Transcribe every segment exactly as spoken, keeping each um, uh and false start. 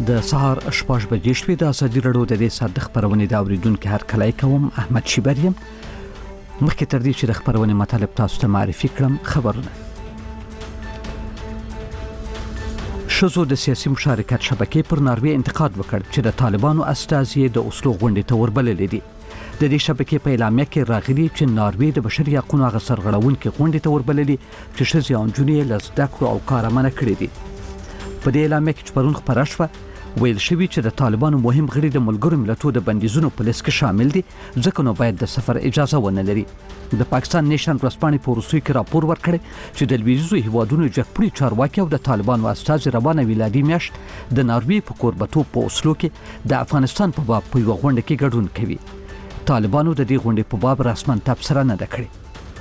د سهار شپږ بجې شوې د ازادي راډیو د دې ساده خبرونه د اوریدونکو هر کله کوم احمد شیبریم مخکې تر دې چې د خبرونه مطالب تاسو ته معرفي کړم خبرونه شزو د سیاسي مشارکت شبکې پر ناروې انتقاد وکړ چې د طالبانو استازي د اوسلو غونډې ته وربللې دي د دې شبکې په اعلامیه کې راغلي چې ناروې د بشري حقوقو غ سرغړونکو غونډې ته وربللې چې شزي انجونې لزده کړو او کارمنه کړې دي په دې اعلامیه کې پرون خبره شوه ویل شوی چې د طالبانو مهم غړي د ملګرو ملتونو د بندیزونو په لیست کې شامل دي ځکه نو باید د سفر اجازه ونه لري د پاکستان نیشن ورځپاڼې په روسي کې راپور ورکړی چې د لویدیځو هیوادونو جګپړي چارواکي او د طالبانو استازي روانه ویلادي میاشت د ناروې په کوربتوب په اوسلو کې د افغانستان په باب په یو غونډه کې ګډون کوي طالبانو د دې غونډې په باب رسمن تبصره نه کړې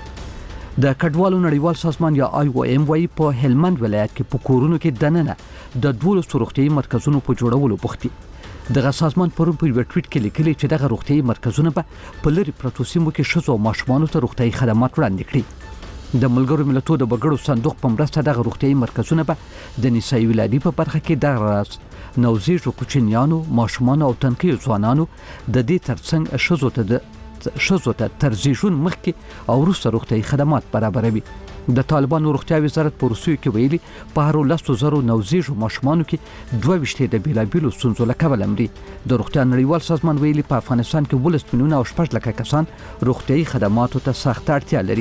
د کډوالو نړیوال سازمان یا آی او ایم وايي په هلمند ولایت کې په کورونو کې دننه د دوه روغتیايي مرکزونو په جوړولو بوختي دغه سازمان پرون په یو ټویټ کې لیکلي چې دغه روغتیايي مرکزونه به په لری پروتو سیمو کې شذو او ماشومانو ته روغتیايي خدمات وړاندې کړي د ملګرو ملتونو د بغړو صندوق په مرسته دغه روغتیايي مرکزونه به د نسایي ولادي په برخه کې د راز نوزیږو کوچنیانو ماشومانو او تنکیو ځوانانو د دې ترڅنګ شذو ته د شذو ته ترزیجون مخکې او وروسته روغتیايي خدمات برابروي د طالبانو روغتیا وزارت په روسیو کې ویلي په هر لسو زرو نوزیږو ماشومانو کې دوه ویشتې د بیلابیلو ستونزو له کبله مري د روغتیا نړیوال سازمان ویلي په افغانستان کې ولس میلیونه او شپږ لکه کسان روغتیايي خدماتو ته سخت اړتیا لري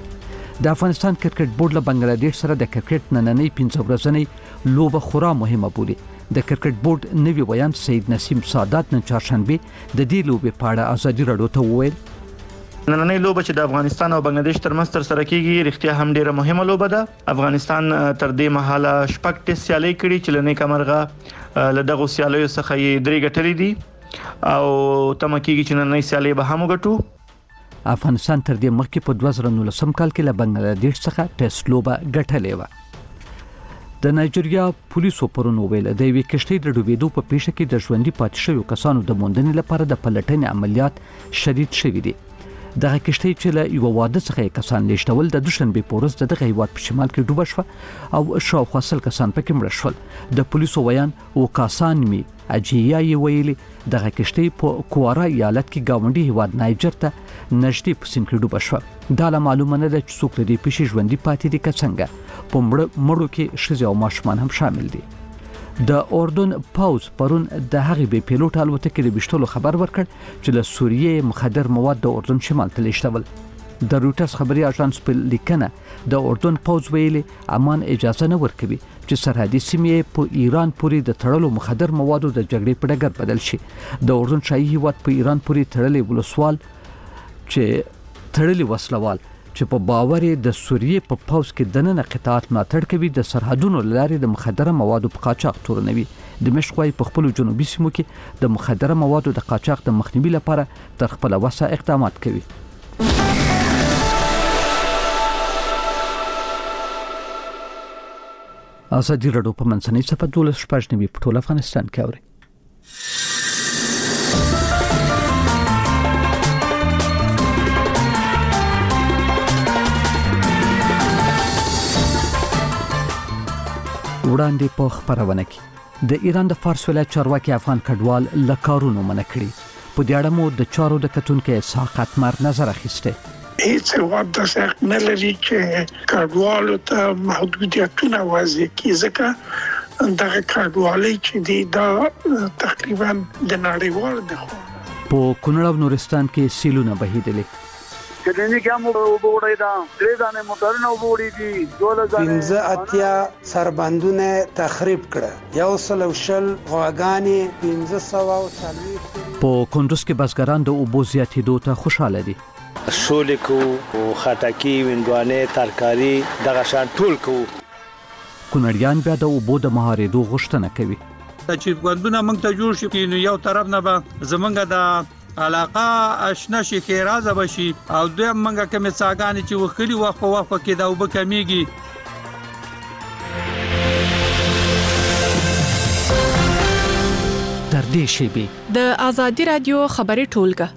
د افغانستان کرکټ بورډ له بنگلاديش سره د کرکټ نننۍ پنځه ورځنۍ لوبه خورا مهمه بولي د کرکټ بورډ نوی ویان سید نسیم سادات نن چهارشنبه د دې لوبې په اړه ازادي راډیو ته وویل نننۍ لوبه چې د افغانستان او بنگلاديش ترمنځ تر سره کیږي رښتیا هم ډیره مهمه لوبه ده افغانستان تر دې مهاله شپږ ټیسټ سیالي کړي چې لنې کمرغه له دغه سیالیو څخه یې درې ګټلې دي او تم کیږي چې نننۍ سیالي به هم وګټو افغانستان تر دې مخکې په دوه زره نولسم کال کې له بنگلاديش څخه ټیسټ لوبه ګټلې و د نایجیریا پولیسو پرون ویل د یوې کشتۍ د ډوبېدو په پیښه کې د ژوندۍ پاتې شویو کسانو د موندنې لپاره د پلټنې عملیات شدید شوي دي دغه کشتۍ چې له یو واده څخه کسان لیشتول د دوشنبه په ورځ دغه هیواد په شمال کې ډوبه شوه او شاوخوا سل کسان پکې مړه شول د پولیسو ویان او کاسان می اجیا یې ویلي دغه کشتۍ په کوارا ایالت کې گاونډي هیواد نایجر ته نږدې په سیند کې ډوبه شوه دا له معلومه نه ده چې څوک لري پېښې ژوندۍ پاتې دي که څنګه په مړو مړو کې ښځې او ماشومان هم شامل دي د اردن پاوز پرون د هغې بې پیلوټ الوتکې د ویشتلو خبر ورکړ چې له سوریې مخدر مواد د اردن شمال ته لیږدول د رویټرز خبري اژانس په لیکنه د اردن پاوز ویلي امان اجازه نه ورکوي چې سرحدي سیمې په ایران پورې د تړلو مخدر موادو د جګړې په ډګر بدل شي د اردن شاهي هیواد په ایران پورې تړلې ولسوال چې تړلې وسلوال چې په باور د سوریې په پاوز کې دننه قطاعت ملاتړ کوي د سرحدونو لارې د مخدره موادو په قاچاق تورنوي د مشقوي په خپل جنوبي سیمو کې د مخدره موادو د قاچاق د مخنیوي لپاره تر خپل وسه اقدامات کوي ازادي راډیو په منځنۍ صفحه دولس شپږ نوي په ټول افغانستان کې اوري وړاندې په خبرونه کې د ایران د فارس ولایت چارواکي افغان کډوال له کارونو منع کړي په دې اړه مو د چارو د کتونکو اسحاق اتمر نظر اخیسته هیڅ وخت د څنګه نه لري چې کډوالو ته محدودیتونه وضع کړي ځکه دغه کډوالي چې دی دا تقریبا د نړیوال د په کونړ او نورستان کې سیلونه بهیدلې کله کې مو وګورئ دا درې ځانه موټرونه وګورئ دي دوله ځانه پنځه اتیا سربندونه تخریب کړه یو سل وشل غواګانی پنځه سو او څلويخ په کندوز کې بزګران د اوبو زیاتېدو ته خوشاله دي شولې کو او خټکی وندوانه ترکاری دغه شان ټول کو کونړیان بیا د اوبو د مهارېدو غوښتنه کوي چې غوندونه موږ ته جوړ شي نو یو طرف نه به زمونږ د علاقه آشنا شي کې راځه بشي او دوی منګه کوم څاګانی چې وخلی وخت په وخت کې دا وب کمیږي تر دې شی به د ازادي رادیو خبري ټولګه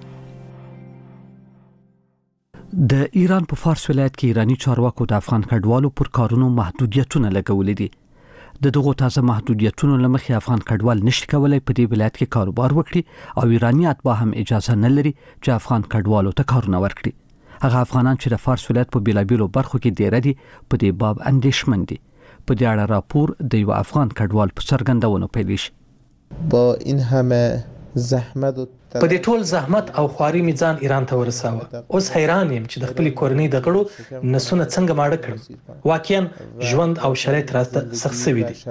د ایران په فارس ولایت کې ایرانی چارواکو د افغان کډوالو پر کارونو محدودیتونه لګولې دي د دغو تازه محدودیتونو لمخې افغان کډوال نشي کولای په دې ولایت کې کاروبار وکړي او ایرانی اتباع هم اجازه نه لري چې افغان کډوالو ته کارونه ورکړي. هغه افغانان چې د فارس ولایت په بیلابیلو برخو کې دیره دي په دې باب اندېښمن دي. په دې اړه راپور د یو افغان کډوال په څرګندونو پیل شي. با این همه زحمت په دې ټول زحمت او خواري می ځان ایران ته ورساوه. اوس حیران یم چې د خپل کورنۍ د غړو نسونه څنګه ماړه کړم. واقعا ژوند او شرایط راته سخت شوي دي.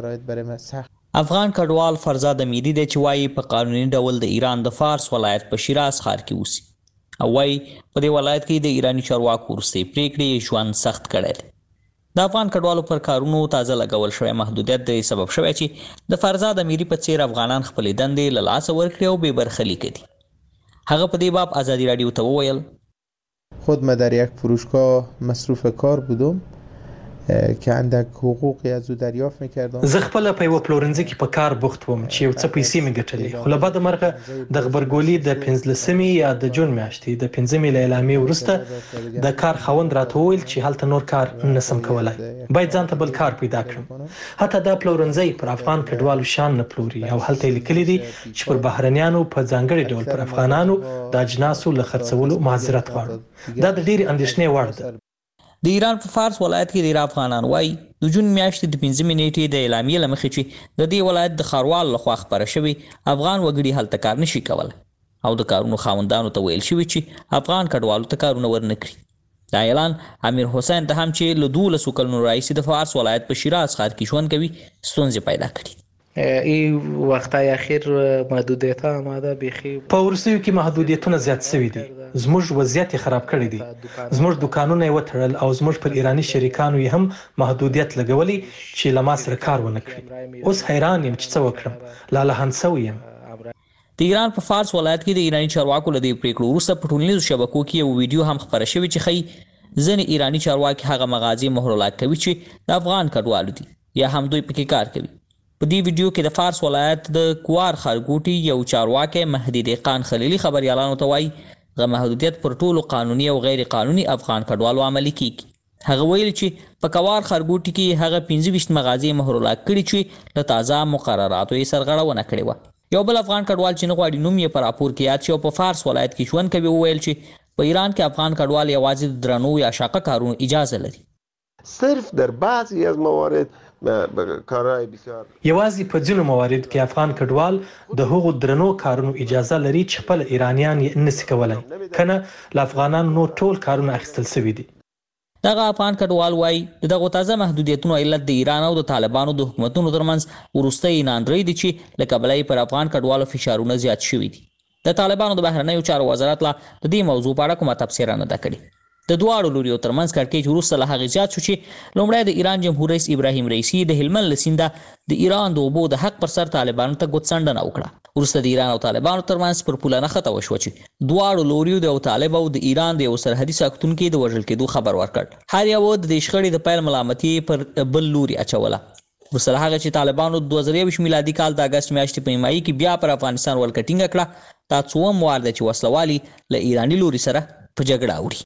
افغان کډوال فرزاد امیری دی چې وایي په قانوني ډول د ایران د فارس ولایت په شیراز ښار کې اوسي او وایي په دې ولایت کې د ایرانی چارواکو وروستۍ پریکړې ژوند سخت کړی دی. د افغان کډوالو پر کارونو تازه لګول شوی محدودیت د سبب شوی چې د فرزاد امیری په څیر افغانان خپلې دندې له لاسه ورکړي او بې برخلیکه دي. هغه په دې باب آزادی رادیو ته وویل خود ما در یک فروشگاه مصروف کار بودم که اندک حقوقی از او دریافت می‌کردم. زه خپل په یو پلورنځي کې په کار بوخت وم چې یو څه پیسې مې ګټلې، خو له بده مرغه د خبرګولي د پنځلسمې یا د جون میاشتې د پنځمې له اعلامیې وروسته د کار خاوند راته وویل چې هلته نور کار نسم کولای، باید ځان ته بل کار پیدا کړم. حتی دا پلورنځي پر افغان کډوالو شان نه پلوري او هلته لیکلي دي چې پر بهرنیانو په ځانګړي ډول پر افغانانو د اجناسو له خرڅولو معذرت غواړو. دا د ډېرې اندېښنې وړ ده. د ایران په فارس ولایت کې ډېر افغانان وایي د جون میاشتې د پنځمې نیټې د اعلامیې له مخې چې د دې ولایت د ښاروال لخوا خپره شوي افغان وګړي هلته کار نشي کولی او د کارونو خاوندانو ته ویل شوي چې افغان کډوالو ته کارونه ورنه کړي. دا اعلان امیر حسین ته هم چې له دولسو کلونو راهیسې د فارس ولایت په شیراز ښار کې ژوند کوي ستونزې پیدا کړي. این وقتای اخیر محدودیت ها آمده بیخی په وروستیو کې محدودیتونه زیات شوي دي. زموږ وضعیت خراب کړی دی. زموږ دکانونه یې وتړل او زموږ پر ایرانی شریکانو یې هم محدودیت لګولی چې له ما سره کار ونه کړي. اوس حیران یم چې څه وکړم، لالهند شوی یم. د ایران په فارس ولایت کې د ایرانی چارواکو له دې پریکړو وروسته په ټولنیزو شبکو کې یو ویډیو هم خپره شوی چې ښیي ځینې ایرانی چارواکي هغه مغازې مهرلاک کوي چې د افغان کډوالو دي یا هم دوی پکې کار کوي. په دې ویډیو کې د فارس ولایت د کوار خارګوټي یو چارواکی مهدي دهقان خلیلي خبریالانو ته وایي هغه محدودیت پر ټولو قانوني او غیر قانوني افغان کډوالو عملي کیږي. هغه ویل چې په کوار خارګوټي کې هغه پنځه ویشت مغازې مهرلاک کړي چې له تازه مقرراتو یې سرغړونه کړې وه. یو بل افغان کډوال چې نه غواړي نوم یې په راپور کې یاد شي او په فارس ولایت کې ژوند کوي وویل چې په ایران کې افغان کډوال یوازې د درنو یا شاقه کارونو اجازه لري. صرف در بعضی از موارد کارهای بسیار یوازې په ځینو موارد کې افغان کډوال د هغو درنو کارونو اجازه لري چې خپل ایرانیان یې نشي کولای، کنه له افغانانو نور ټول کارونه اخیستل شوي دي. دغه افغان کډوال وایي د دغو تازه محدودیتونو علت د ایران او د طالبانو د حکومتونو ترمنځ وروستۍ ناندرۍ دي چې له کبله یې پر افغان کډوالو فشارونه زیات شوي دي. د طالبانو د بهرنیو چارو وزارت لا د دې موضوع په اړه کومه تبصره نه ده کړې. د دواړو لوریو ترمنځ کړکېچ وروسته له هغې زیات شو چې لومړی د ایران جمهور رئیس ابراهیم رئیسي د هلمند له سینده د ایران د اوبو د حق پر سر طالبانو ته ګوتڅنډنه وکړه. وروسته د ایران او طالبانو ترمنځ پر پوله نښته وشوه چې دواړو لوریو د یو طالب او د ایران د یو سرحدي ساکتونکي د وژل کېدو خبر ورکړ. هر یو د دې شخړې د پیل ملامتي پر بل لوري اچوله. وروسته له هغه چې طالبانو د دوه زره یوویشت میلادي کال د اګست میاشتې په نیمایي کې بیا پر افغانستان ولکه ټینګه کړه، دا څوم وار دی چې وسلوالي له ایراني لوري سره په جګړه اوړي.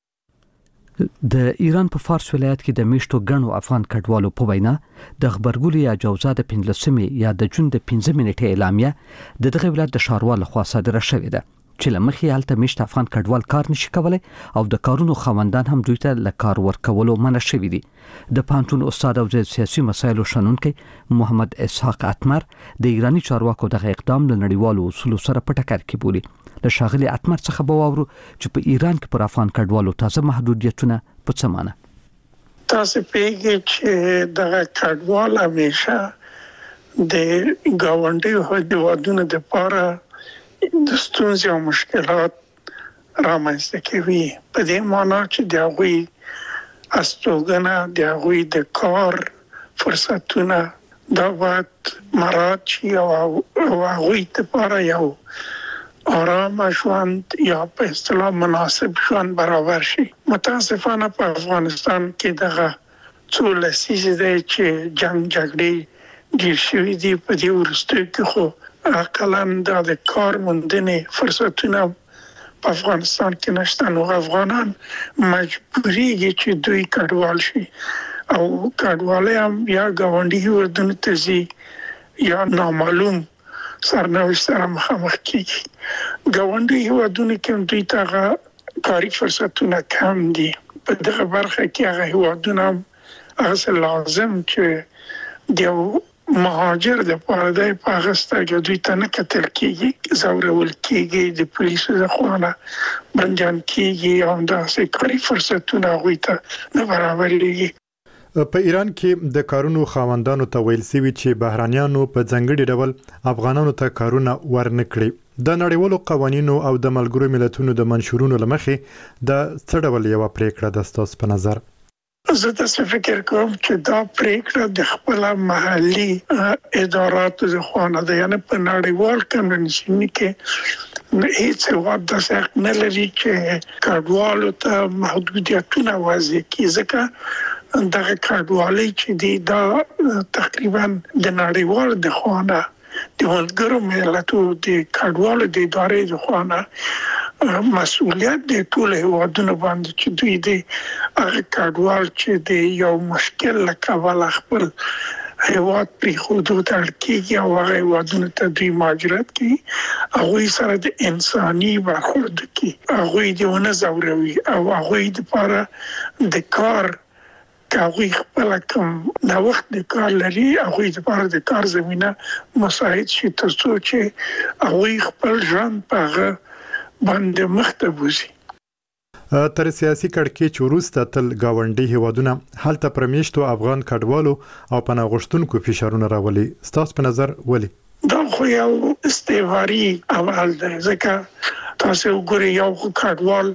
د ایران په فارس ولایت کې د میشتو ګڼو افغان کډوالو په وینا د خبرګولي یا جوزا د پنځلسمې یا د جون د پنځمې نیټې اعلامیه د دغه ولایت د ښاروال لخوا صادره شوې ده چې له مخې هلته میشت افغان کډوال کار نشي کولی او د کارونو خاوندان هم دوی ته له کار ورکولو منع شوي دي. د پوهنتون استاد او د سیاسي مسایلو شنونکی محمد اسحاق اتمر د ایرانی چارواکو دغه اقدام له نړیوالو اصولو سره په ټکر کې بولي. له ښاغلي اتمر څخه به واورو چې په ایران کې پر افغان کډوالو تازه محدودیتونه په څه معنی. تاسو پیږئ چې دغه کډوال همیشه د ګاونډیو هیوادونو دپاره د ستونزې او مشکلات رامنځته کوي، په دې معنا چې د هغوی استوګنه، د هغوی د کار فرصتونه دا باید مراعات شي او هغوی دپاره یو آرام ژوند یا په اصطلاح مناسب ژوند برابر شي. متاسفانه په افغانستان کې دغه څو لسیزې دی چې جنگ جګړې ډېر شوي دي. په دې وروستیو کې خو اقلا دا د کار موندنې فرصتونه په افغانستان کې نشته، نو افغانان مجبوریږي چې دوی کډوال شي. او کډوالۍ هم یا ګاونډي هیوادونو ته ځي یا نامعلوم سرنوشت سره مخامخ کیږي. ګاونډي هیوادونو کې دوی ته کاري فرصتونه کم دي. په دغه برخه کې هغه هیوادونه هغه لازم چې د مهاجر د پاره په هغه سترګې دوی ته نه کتل کیږي، زورول کیږي، د پولیسو د خوانه بندیان کیږي او داسې کاري فرصتونه هغوی ته نه برابرېږي. په ایران کې د کارونو خاوندانو ته ویل سوي چې بهرانيانو په ځانګړي ډول افغانانو ته کارونه ورنه کړي. د نړیوالو قوانینو او د ملګرو ملتونو د منشورونو لمخې د څه ډول یو پریکړه د ستاسو په نظر؟ زه تاسو فکر کوم چې دا پریکړه د خپل محلي اداراتو د خوانه ده، یعنی په نړیوال کنونشن کې هیڅ وخت د څه نه لري چې کډوالو ته محدودیتونه وضع کړي، ځکه دغه کډوالۍ چې دی دا تقریبا د نړیوال د خوانه د ملګرو ملتونو د کډوالو د ادارې د خوانه مسؤلیت د ټول هیوادونو باندې چې دوی د هغه کډوال چې د یو مشکل لکه خپل هیواد پرې خودو ته کېږي او هغه هیوادونو ته دوی مهاجرت کوي، هغوی سره د انساني برخورد کوي، هغوی د ونه ځوروي او هغوی دپاره د کار هغوی خپل کوم د وخت د کار لري، هغوی دپاره د کار زمینه مساعد شي تر څو چې هغوی خپل ژوند په هغه باندې مخته بوزي. تر سیاسي کړکېچ وروسته تل ګاونډي هیوادونه هلته پرمیشتو افغان کډوالو او پناه غوښتونکو فشارونه راولي. ستاسو په نظر ولې؟ دا خو یو استعماري عمل دی، ځکه تاسو وګورئ یو کډوال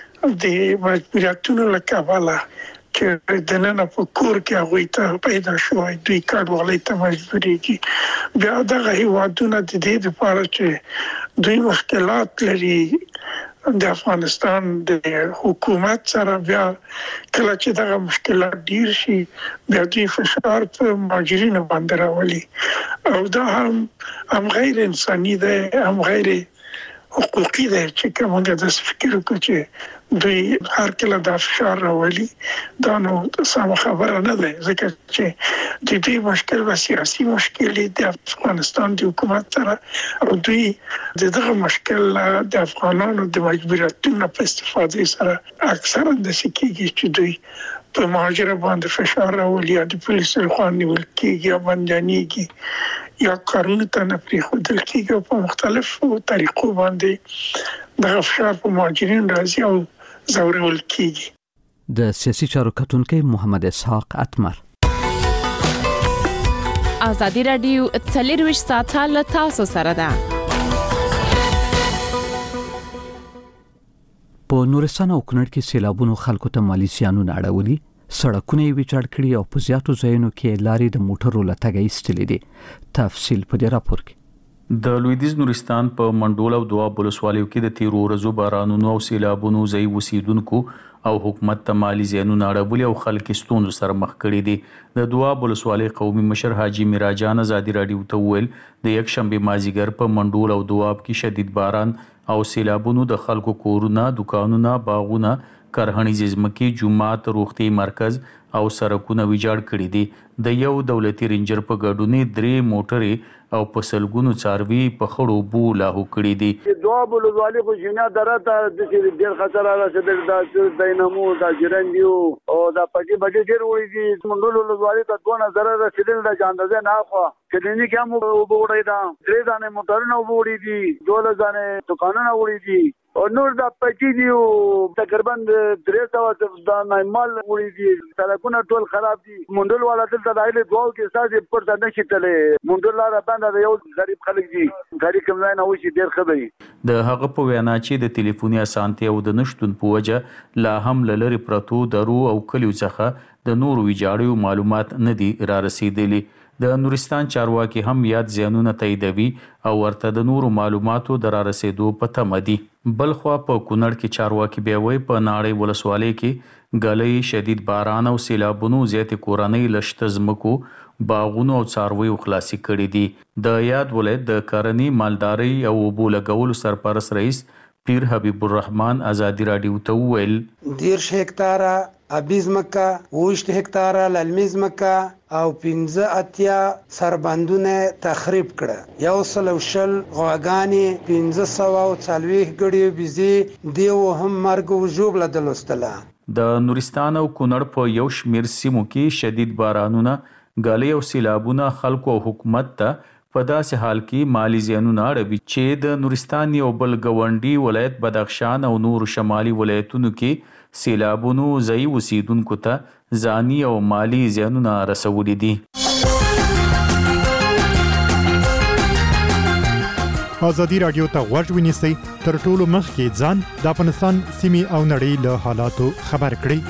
د مجبوریتونو له کبله چې د نن په کور کې هغوی ته پیدا شوی دوی کډوالۍ ته مجبورېږي. بیا دغه هیوادونه د دې لپاره چې دوی مشکلات لري د افغانستان د حکومت سره، بیا کله چې دغه مشکلات ډیر شي بیا دوی فشار په مهاجرینو باندې راولي او دا هم هم غیر انساني دی، هم غیر حقوقي دی چې کومه د فکر وکړو چې دوی هر کله د فشار راولي. دا نو سم خبره نه ده، ځکه چې د دې مشکل و سیاسي مشکل د افغانستان د حکومت سره او دوی دغه مشکل د افغانانو د مجبوریتونو په استفاده سره اکثرا د سکیږي چې دوی په مهاجر باندې فشار راولي، د پولیسو لخوا نیول کېږي یا بندیانېږي یا کارونو ته نه پرېښودل کېږي او په مختلفو طریقو باندې دغه فشار په مهاجرینو راځي او زورول کېږي. د سیاسي چارو کتونکی محمد اسحاق اتمر. ازادي راډیو څلرویشت ساعته له تاسو سره ده. په نورستان او کونړ کې سیلابونو خلکو ته مالي زیانونه اړولي، سړکونه یې ویجاړ کړي او په زیاتو ځایونو کې لارې د موټرو له تګه ایستلې دي. تفصیل په دې راپور کې. د لویدیز نورستان په منډول او دواب ولسوالیو کې د تیرو ورځو بارانونو او سیلابونو ځای اوسیدونکو او حکومت ته مالي زیانونه اړولي او خلک ستونزو سره مخ کړي دي. د دواب ولسوالۍ قومي مشر حاجی میراجان ازادي راډیو ته وویل د یک شنبه مازیګر په منډول او دواب کې شدید باران او سیلابونو د خلکو کورونه، دکانونه، باغونه، کرهنیز ځمکې، جومات، روغتي مرکز او سړکونه ویجاړ کړي دي. د یو دولتي رینجر په ګډون درې موټرې او په سلګونو څاروي په خړو بو لاهو کړي دي. دوه بلوزوالي خو جنا درته د ډیر خطر راځي د دینمو د جرندیو او د پټي بټي ډیر وړي دي. منډول بلوزوالي ته دوه نظر رسیدل د جاندزه نه خو کلینیک هم وګورئ دا درې ځانه موټرونه وړي دي، دوه ځانه دکانونه وړي دي او نور د پټي دی تقریبا درې سوه د نایمال وړي دي. سړکونه ټول خراب دي. منډول والا دلته دایله دوه کې ساده پر ځنه شتلې منډول لاره باندې یو غریب خلک دي، غریب کوم ځای نه وشي ډیر خبري. د هغه په وینا چې د ټلیفوني اسانتیا او د نشټون په وجه لا هم لری پرتو درو او کلیو څخه د نورو ویجاړیو معلومات نه دي را رسیدلي. د نورستان چارواکي هم یاد زیانونه تاییدوي او ورته د نورو معلوماتو د را رسیدو په تمه دي. بلخوا په کونړ کې چارواکي بیا وایي په ناړۍ ولسوالۍ کې ګلۍ، شدید باران او سیلابونو زیاتې کورنۍ لشته ځمکو، باغونو او څارویو خلاصي کړي دي. د یاد ولایت د کرنې، مالدارۍ او اوبو لګولو سرپرست رئیس پیر حبیب الرحمن ازادي راډیو ته وویل دیرش هکتاره ابي ځمکه، اوویشت هکتاره للمي ځمکه او پنځه اتیا سربندونه تخریب کړه. یو سل او شل غواګانې، پنځه سوه او څلوېښت ګړي بيزي دیو هم مرګ او ژوبله دلوستله. د نورستان او کونړ په یو شمیر سیمو کې شدید بارانونه، ګالۍ او سیلابونه خلکو او حکومت ته په داسې حال کې مالی زیانونه اړوي چې د نورستان یو بل ګاونډي ولایت بدخشان او نور شمالي ولایتونو کې سیلابونو ځایي اوسیدونکو ته ځاني او مالی زیانونه رسولي دي. ازادي راډیو ته غوږ ونیسئ، تر ټولو مخکې ځان د افغانستان سیمې او نړۍ له حالاتو خبر کړئ.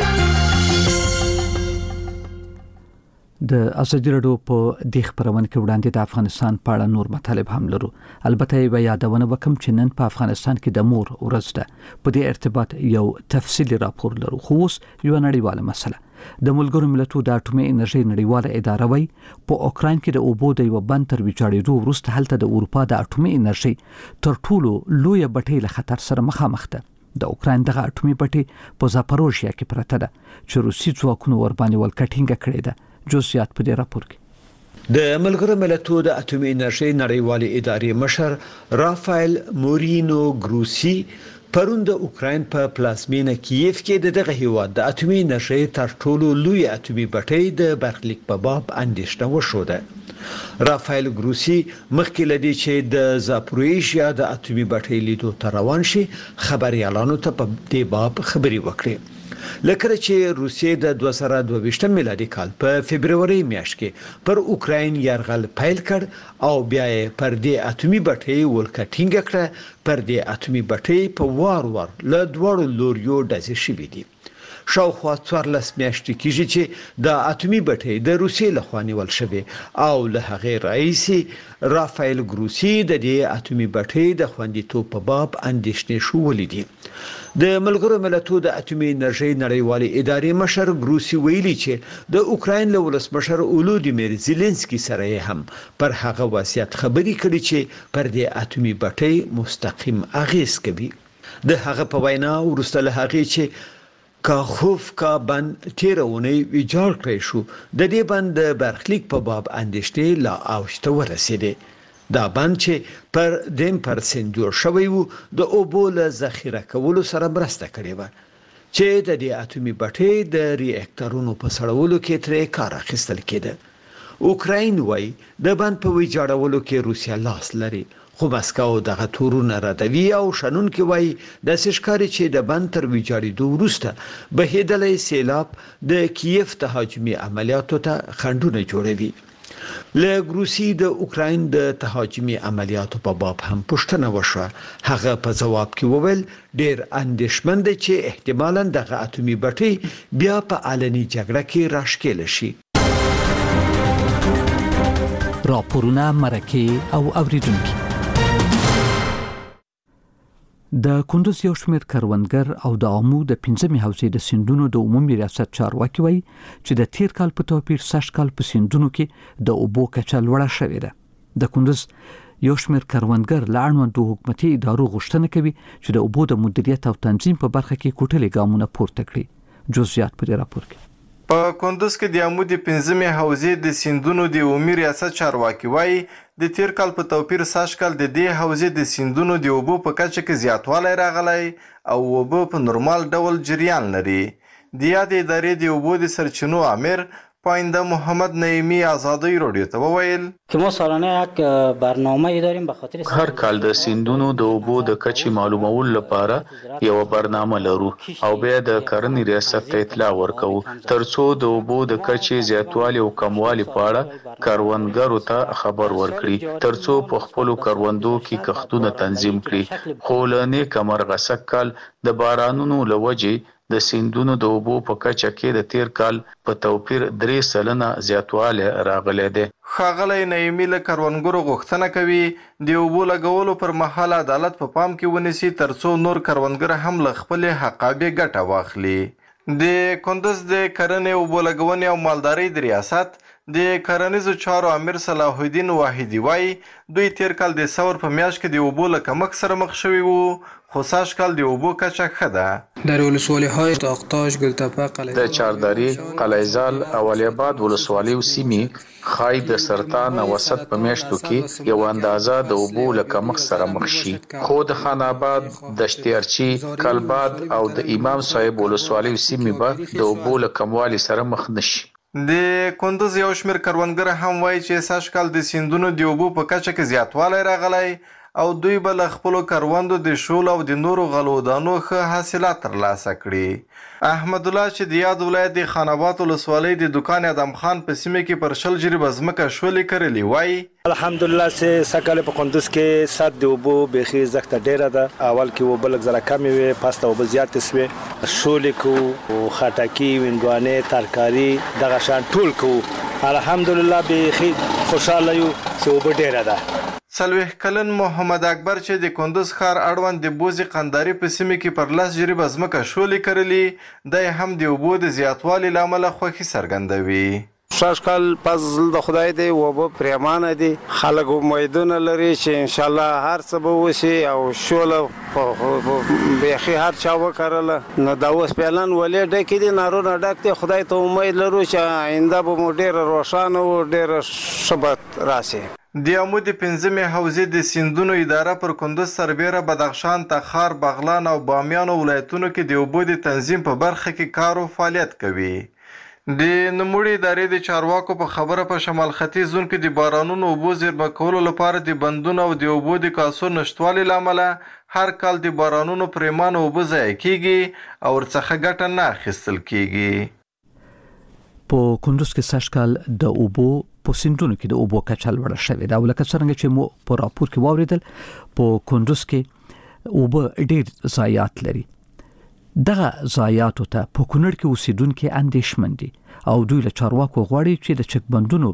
د ازادي راډیو په دې خبرونه کې وړاندې د افغانستان په اړه نور مطالب هم لرو. البته یې یادونه وکم چې نن په افغانستان کې د مور ورځ ده. په دې ارتباط یو تفصیلی راپور لرو. خو اوس یو نړیواله مسله. د ملګرو ملتونو د اټومي انرژي نړیواله اداره وایي په اوکراین کې د اوبو د یو بند تر ویجاړېدو وروسته هلته د اروپا د اټومي انرژي تر ټولو لوی بټۍ له خطر سره مخامخ ده. د اوکراین دغه اټومي بټۍ په زاپاروژیا کې پرته ده چې روسي ځواکونو ورباندې ولکټینګه کړې ده. جزئیات په دې راپور کې. د ملګرو ملتونو د اټومي انرژي نړیوالې ادارې مشر رافایل مورینو ګروسی پرون د اوکراین په پلازمینه کیف کې دغه هیواد د اټومي انرژي تر ټولو لوی اټومي بټۍ د برخلیک په باب اندېښنه وشوده. رافایل ګروسی مخکې لدی چې د زاپاروژیا د اټومي بټۍ لیدو ته روان شي خبريالانو ته په دې باب خبري وکړي. لکه چې روسیې د دوه زره دوه ویشتم میلادي کال په فبرवरी میاشت کې پر اوکراین یرغل پیل کړ او بیا یې پر دې اټومي بټۍ ولکټینګ کړه. پر دې اټومي بټۍ په وار وار له دوړو لوریو ډزې شوې دي. شاوخوا څوارلس میاشتې کېږي چې د اټومي بټۍ د روسیې لخوا نیول شوې او له هغې راهیسې رافایل ګروسی د دې اټومي بټۍ د خوندیتوب په باب اندېښنې شولې دي. د ملګرو ملتونو د اټومي انرژي نړیوالې ادارې مشر ګروسی ویلي چې د اوکراین له ولسمشر اولودیمیر زيلنسکي سره هم پر هغه وضعیت خبري کړي چې پر دې اټومي بټۍ مستقیم اغیز کوي. د هغه په وینا ورسته له هغه چې کاخوفکا بند تیرونی ویجاړ کړی شو، د دې بند د برخلیک په باب اندېښنې لا اوج ته ورسېدې. دا بند چې پر دیم پرسنټ جوړ شوی وو د اوبو له ذخیره کولو سره مرسته کړې و چې د دې اټومي بټۍ د ریاکټورونو په سړولو کې ترې کار اخیستل کېده. اوکراین وايي د بند په ویجاړولو کې روسیا لاس لري، خو مسکو دغه تورونه ردوي او شنونکي وايي د سشکاري چې د بند تر ویجاړېدو وروسته بهیدلې سیلاب د کیف تهاجمي عملیاتو ته خنډونه جوړوي. له روسي د اوکراین د تهاجمي عملیاتو په باب هم پوښتنه وشوه. هغه په جواب کې وویل ډېر اندېښمن دي چې احتمالاً دغه اټومي بټۍ بیا په علني جګړه کې راښکېل شي. راپورونه مرکه او اوریدونکو. د کندوز یو شمېر کروندګر او د آمو د پنځمې حوزې د سیندونو د عمومي ریاست چارواکي وایي چې د تیر کال په توپیر سږ کال په سیندونو کې د اوبو کچه لوړه شوې ده. د کندوز یو شمېر کروندګر له اړوندو حکومتي ادارو غوښتنه کوي چې د اوبو د مدیریت او تنظیم په برخه کې کوټلې ګامونه پورته کړي. جزئیات په دې راپور کې. په کندوز کې د آمو د پنځمې حوزې د سیندونو د عمومي ریاست چارواکي وایي د تیر کال په توپیر سږ کال د دې حوزې د سیندونو د اوبو په کچه کې زیاتوالی راغلی او اوبه په نورمال ډول جریان لري. د یادې ادارې د اوبو د سرچینو امیر پاینده محمد نعیمی آزادی رادیو ته وویل که ما سالانه یک برنامه داریم به خاطر هر کال د سیندونو د اوبو د کچې معلومول لپاره یو برنامه لرو او بیا د کرنې ریاست ته اطلاع ورکوو ترڅو د اوبو د کچې زیاتوالی او کموالی په اړه کروندګرو ته خبر ورکړي ترڅو په خپلو کروندو کې کښتونه تنظیم کړي. خو له نیکه مرغه سږ کال د بارانونو له وجې د سیندونو د اوبو په کچه کې د تیر کال په توپیر درې سلنه زیاتوالی راغلی دی. ښاغلی نعیمي له کروندګرو غوښتنه کوي د اوبو لګولو پر مهال عدالت په پام کې ونیسي ترڅو نور کروندګر هم له خپلې حقابې ګټه واخلي. د کندوز د کرنې اوبو لګونې او مالدارۍ د ریاست د کرنیزو چارو امیر صلاح الدین واحدي وایي دوی تیر کال د ثور په میاشت کې د اوبو له کمښت سره مخ شوي وو، خو سږ کال د اوبو کچه ښه ده. در ولسوالی‌های تاقتاش، گلتپه، د چارداری، قلعه‌زال او ولی‌آباد ولسوالیو سیمې ښایي د سرطان او وسط په میاشتو کې یو اندازه د اوبو له کمښت سره مخ شي، خو د خان آباد، دشت ارچي، کلباد او د امام صاحب ولسوالیو سیمې به د اوبو له کموالي سره مخ نشي. د کندوز یو شمېر کروندګر هم وایي چې سږ کال د سیندونو د اوبو په کچه کې زیاتوالی راغلی او دوی به له خپلو کروندو د شول او د نورو غلو دانو ښه حاصلات ترلاسه کړي. احمد الله چې د یاد ولایت د خان آباد ولسوالۍ د دکان ادم خان په سیمه کې پر شل جریبه ځمکه شولې کرلې وایي الحمدلله چې سکه په کندوز کې سات د اوبو بیخي زخته ډیره ده. اول کې اوبه لږ زره کمې وې، پس ته اوبه زیاتې سوې، شولې کوو، خټکي، وینګوانې، ترکاري دغه شان ټول کوو. الحمدلله بیخي خوشحاله یو چې اوبه ډیره ده. څلوېښت کلن محمد اکبر چې د کندوز ښار اړوند د بوزي قنداري په سیمه کې پر لس جریبه ځمکه شولې کرلې، دی هم د اوبو د زیاتوالي له امله خوښي څرګندوي. سږ کال فضل د خدای دی، اوبه پرېمانه دي، خلک امیدونه لري چې انشاءالله هر څه به وشي او شوله بیخي هر چا وکرله. نو دا اوس فعلاً ولې ډکې دي، نارونه ډک دي. خدای ته امید لرو چې آینده به مو ډېره روښانه او ډېره ښه به راشي. د امو د پنځمې حوزې د سیندونو اداره پر کندوز سربیره، بدخشان، تخار، بغلان او بامیان ولایتونو کې د اوبو د تنظیم په برخه کې کار او فعالیت کوي. د نوموړي ادارې د چارواکو په خبره په شمال ختیځ زون کې د بارانونو اوبو زیرمه کولو لپاره د بندونو او د اوبو د کاسو نشتوالي له امله هر کال د بارانونو پرېمانه اوبه ضایع کیږي او ورڅخه ګټه نه اخیستل کیږي. په کندوز کې سږ کال د اوبو په سیندونو کې د اوبو کچه لوړه شوې ده او لکه څنګه چې مو په راپور کې واوریدل، په کندوز کې اوبه ډېر ضایعات لري. دغه ضایعاتو ته په کونړ کې اوسیدونکو اندېښمن دي او دوی له چارواکو غواړي چې د چک بندونو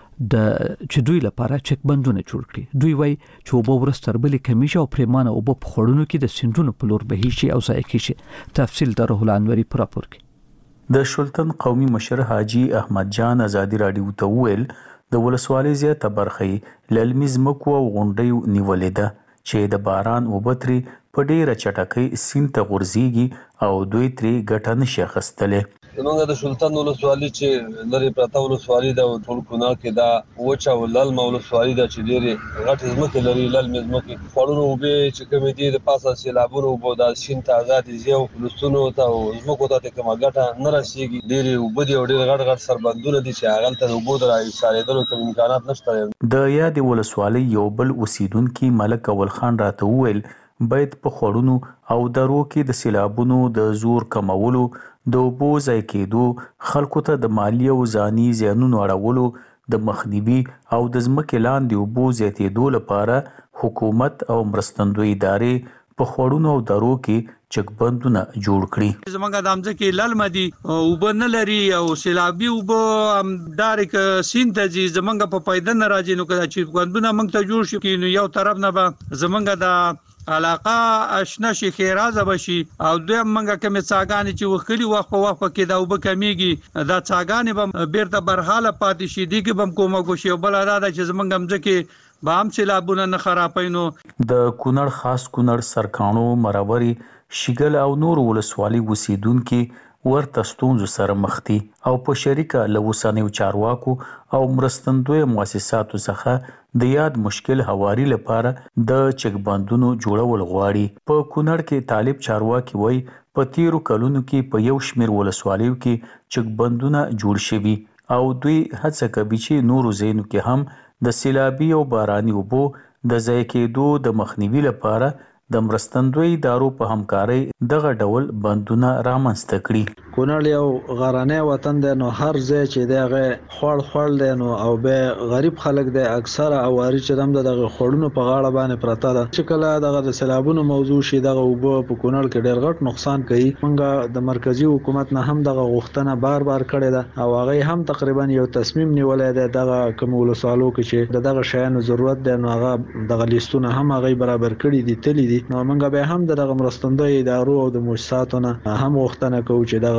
د چې دوی لپاره چک بندونه جوړ کړي. دوی وایي چې اوبه ورځ تر بلې کمیږي او پرېمانه اوبه په خړونو کې د سیندونو په لور بهیږي او ضایع کیږي. تفصیل د روح الانوري په راپور کې. د شلتن قومي مشر حاجی احمد جان ازادي راډیو ته ویل د ولسوالۍ زیاته برخه للمي ځمکو او غونډیو نیولې ده چې د باران اوبه ترې په ډېره چټکۍ سیند ته غورځېږي او دوی ترې ګټه نشي اخیستلی. زمونږ د شلتن ولسوالۍ چې لرې پرته ولسوالۍ ده، ټول کونړ کې دا وچه او للمه ولسوالۍ ده چې ډېرې غټې ځمکې لري. للمې ځمکې خړونو اوبې چې کومې دي د پاسه سیلابونو اوبه دا سیند ته ازادې ځي او فلسطینو ته او ځمکو ته کومه ګټه نه رسېږي. ډېرې اوبه دي او ډېر غټ غټ سربندونه دي چې هغلته د اوبو د راایستارېدلو کوم امکانات نشته. د یادې ولسوالۍ یو بل اوسیدونکي ملک اول خان راته وویل باید په خړونو او درو کې د سیلابونو د زور کمولو، د اوبو ضایع کېدو، خلکو ته د مالی او ځاني زیانونو اړولو، د مخنیوي او د ځمکې لاندې اوبو زیاتېدو لپاره حکومت او مرستندوی ادارې په خړونو او درو کې چک بندونه جوړ کړي. زمونږ د امځکې للمه دي، اوبه نه لري او سیلابي اوبه دارک سیند ته ځي، زمونږ په پیدا نه راځي. نو کله چې بندونه موږ ته جوړ شي نو یو طرف نه به زمونږ د علاقه آشنا شي، خیرازه بشي او دوی منګه کومه څاګانې چې وخلی وخت په وخت کې دا وب کمیږي، دا څاګانې به بیرته برحاله پاتې شي. دیګه بم کومه کوشي او بل اراده چې زمونږ امځکه بام سیلابونه نه خرابینو. د کونړ خاص کونړ سرکانو مروري شګل او نور ولسوالۍ اوسیدونکو ورته ستونزو سره مخ دي او په شریکه له اوسنیو چارواکو او مرستندوی مؤسساتو څخه د یاد مشکل هواري لپاره د چک بندونو جوړول غواړي. په کونړ کې طالب چارواکي وایي په تیرو کلونو کې په یو شمېر ولسوالیو کې چک بندونه جوړ شوي او دوی هڅه کوي چې نورو ځایونو کې هم د سیلابي او باراني اوبو د ضایع کېدو د مخنیوي لپاره د مرستندوی ادارو په همکارۍ دغه ډول بندونه رامنځته کړي. کونړ یو غرانه وطن دی، نو هر ځای چې دغه خړ خړ دی نو او به غریب خلک دی، اکثره اواري چې دم دغه خړونو په غاړه باندې پراته ده. چې کله دغه سیلابونو موضوع شي دغه وبو په کونړ کې ډېر غټ نقصان کوي. موږ د مرکزی حکومت نه هم دغه غوښتنه بار بار کړې ده او هغه هم تقریبا یو تصمیم نیولای دی دغه کوم ولسوالو کې چې دغه شیانو ضرورت دی نو هغه دغه لیستونه هم هغه برابر کړي دي تللی دي. نو موږ به هم دغه مرستندوی ادارو او د مؤسساتو نه هم غوښتنه کوو چې دغه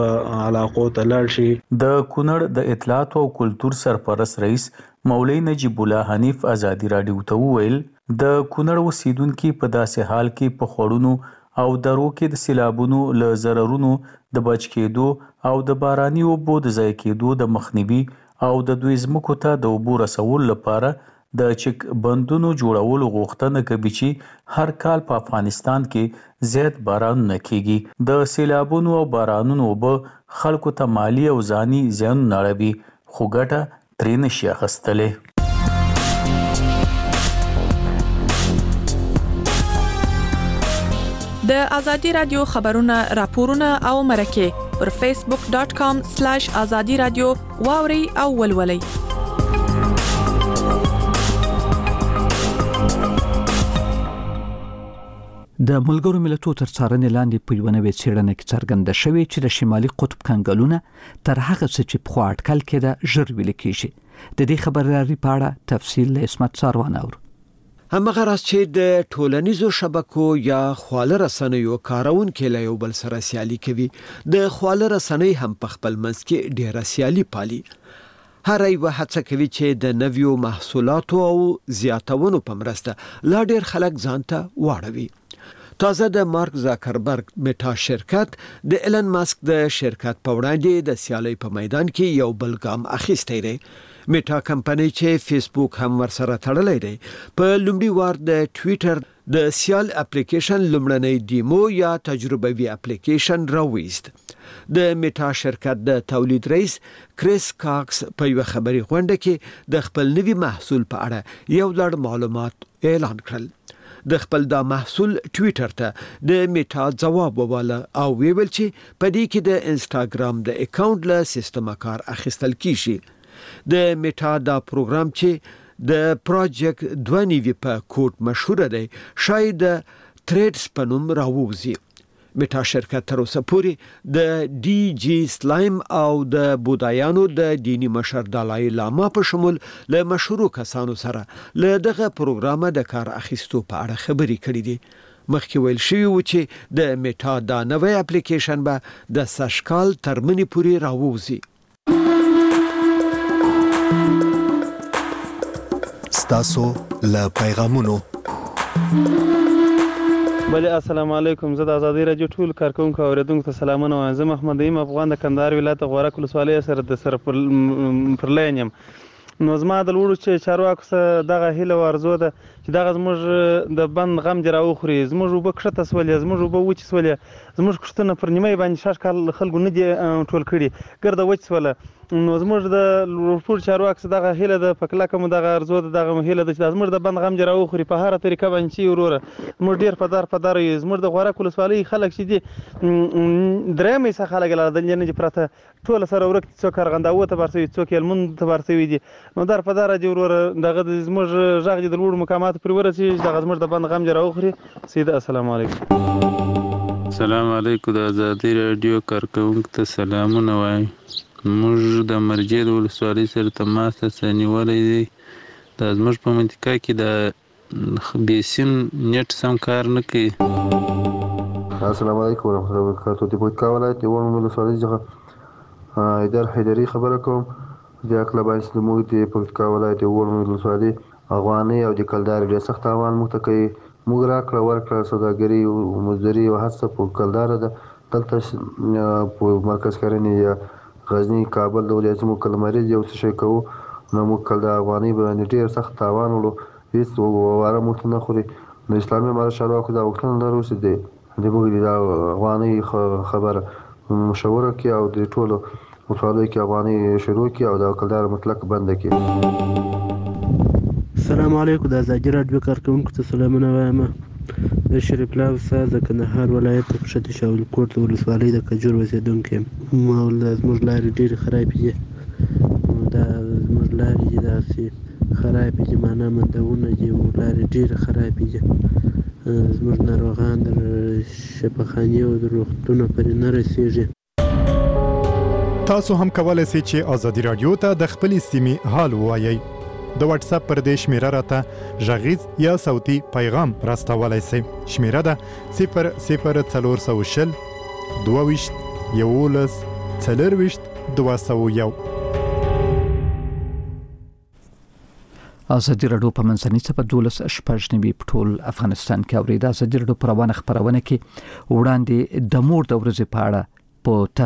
علاقو ته لاړ شي. د کونړ د اطلاعات او کلتور سرپرست رئیس مولوی نجیب الله حنیف ازادي رادیو ته وویل د کونړ اوسیدونکو په داسې حال کې په خړونو او درو کې د سیلابونو له ضررونو د بچ کېدو او د باراني اوبو د ضایع کېدو د مخنیوي او د دوی ځمکو ته د اوبو رسولو لپاره د چک بندونو جوړولو غوښتنه کوي چې هر کال په افغانستان کې زیات بارانونه کیږي. د سیلابونو او بارانونو اوبه خلکو ته مالی او ځاني زیانونه اړوي خو ګټه ترې نشي اخیستلی. د ازادي رادیو خبرونه راپورونه او مرکه پر فیسبوک ډاٹ کام سلیش ازادي رادیو واوري او ولولئ. د ملګرو ملتونو تر څارنې لاندې په یوه نوې څېړنه کې څرګنده شوې چې د شمالي قطب کنګلونه تر هغه څه چې پخوا اټکل کېده ژر ویلې کېږي. د دې خبرلاري په اړه تفصیل له اسمت ساروان اورو. همغه راز چې د ټولنیزو شبکو یا خواله رسنیو کارونکو له یو بل سره سیالي کوي، د خواله رسنۍ هم په خپل منځ کې ډېره سیالي پالي. هر یو هڅه کوي چې د نویو محصولاتو او زیاتونو په مرسته لا ډېر خلک ځان ته واړوي. تازه د مارک زاکربرګ میټا شرکت د ایلن ماسک د شرکت په وړاندې د سیالي په میدان کې یو بل ګام اخیستی دی. میټا کمپنۍ چې فیسبوک هم ورسره تړلې دی په لومړي وار د ټوئیټر د سیال اپلیکیشن لومړنۍ ډیمو یا تجربوي اپلیکیشن راوېست. د میټا شرکت د تولید رئیس کریس کاکس په یو خبري غونډه کې د خپل نوي محصول په اړه یو لړ معلومات اعلان کړل. د خپل دا محصول ټوئیټر ته د میټا جواب وواله او ویل چې په دې کې د انستاګرام د اکاونټ له سیستم کار اخیستل کیږي. د میټا دا پروګرام چې د پروجیکټ دوه نیوی په کوډ مشهور دی شاید تریډز په نوم راووزي. میټا شرکت تر اوسه پورې د ډي جی سلایم او د بودایانو د دینی مشر دالای لاما په شمول له مشهور کسانو سره له دغه پروګرام د کار اخیستو په اړه خبري کړې دي. مخکې ویل شوی و چې د میټا دا نوې اپلیکیشن به د سشکال تر منې پورې راووزي. ستاسو له پیغامونو. بله السلام علیکم. زه د ازادي رادیو ټول کارکونکو او اوریدونکو ته سلامونه وایم. زه محمد ایم افغان د کندهار ولایت غورک ولسوالۍ سره د سره پر لاین یم. نو زما د لوړو چې چارواکو سره دغه هیله او ارزو ده چې دغه زموږ د بند غم دې راوخوري. زموږ اوبه کښته سولې، زموږ اوبه وچې سولې، زموږ کښتونه پر نیمه باندې شاش کال خلکو نه دي ټول کړي، ګرده وچ سوله. نو زموږ د لوړپوړ چارواکو سره دغه هیله ده، په کلکه مو دغه ارزو ده، دغه هیله ده چې زموږ د بند غم دې راوخوري په هره طریقه باندې چې وروره. زموږ ډېر په دار په دار یو. زموږ د غورک ولسوالۍ خلک چې دي درېیمې څخه خلک لا د نه دي پرته ټول سره ورک څوک ارغنداو ته ورسوي، څوک هلمند ته ورسوي دي. نو در په دار دې وروره دغه زموږ غږ د لوړو مقاماتو پورې ورسېږي، دغه زموږ د بند غم دې راوخوري. سیده السلام علیکم. السلام علیکم. د ازادي رادیو کارکونکو ته سلامونه وایم. موږ د مرجې د ولسوالۍ سره تماس نیولی دی. دا زموږ په منطقه کې د بیسین نیټ سم کار نه کوي. السلام علیکم ورحمۃ اللہ وبرکاتہ. د پکتیکا ولایت د ولسوالۍ ولسوالۍ څخه ایدر حیدري خبره کوم. د اکله باندې د موږ د پکتیکا ولایت د ولسوالۍ افغاني او د کلدار ډېر سخت تاوان موږ ته کوي. موږ راکړه ورکړه سوداګري او مزدوري او هڅه په کلدار ده. دلته په مرکز کرنې یا غزنی کابل د ولایتونو کلمریز یو څه شي کوو، نو موږ کله افغاني باندې ډېر سخت تاوان وړو، هېڅ واره موږ نه خوري. نو اسلامي امارت چارواکو دا غوښتنه لرو چې د د موږ د افغاني خبره مشوره کړي او د ټولو ولسوالیو کې افغاني شروع کړي او د کلدار مطلق بند کړي. السلام علیکم. د ازادي رادیو کارکونکو ته سلامونه وایم. د شریف الله استاد د کندهار ولایت د کښتې شاول کوټ ولسوالۍ د کجور اوسېدونکی یم. زموږ لارې ډېرې خرابې دي. دا زموږ لارې دي داسې خرابې دي، معنا مندونه دي، لارې ډېرې خرابې دي. زموږ ناروغان د شفاخانې او د روغتونه پرې نه رسېږي. تاسو هم کولای شئ چې ازادي رادیو ته د خپلې سیمې حال ووایئ. د واتس اپ پر دې شمیره راته غږیز یا صوتي پیغام راستولی شئ. شمیره ده صفر صفر څلور سوه شل دوه ویشت یولس څلرويشت دوه سوه یو. ازادي راډیو په منځنۍ صفحه دولس شپږ نوي په ټول افغانستان کې اوریدا. ازادي راډیو پروانه خبرونه کې وړاندې د مور د ورځې په اړه په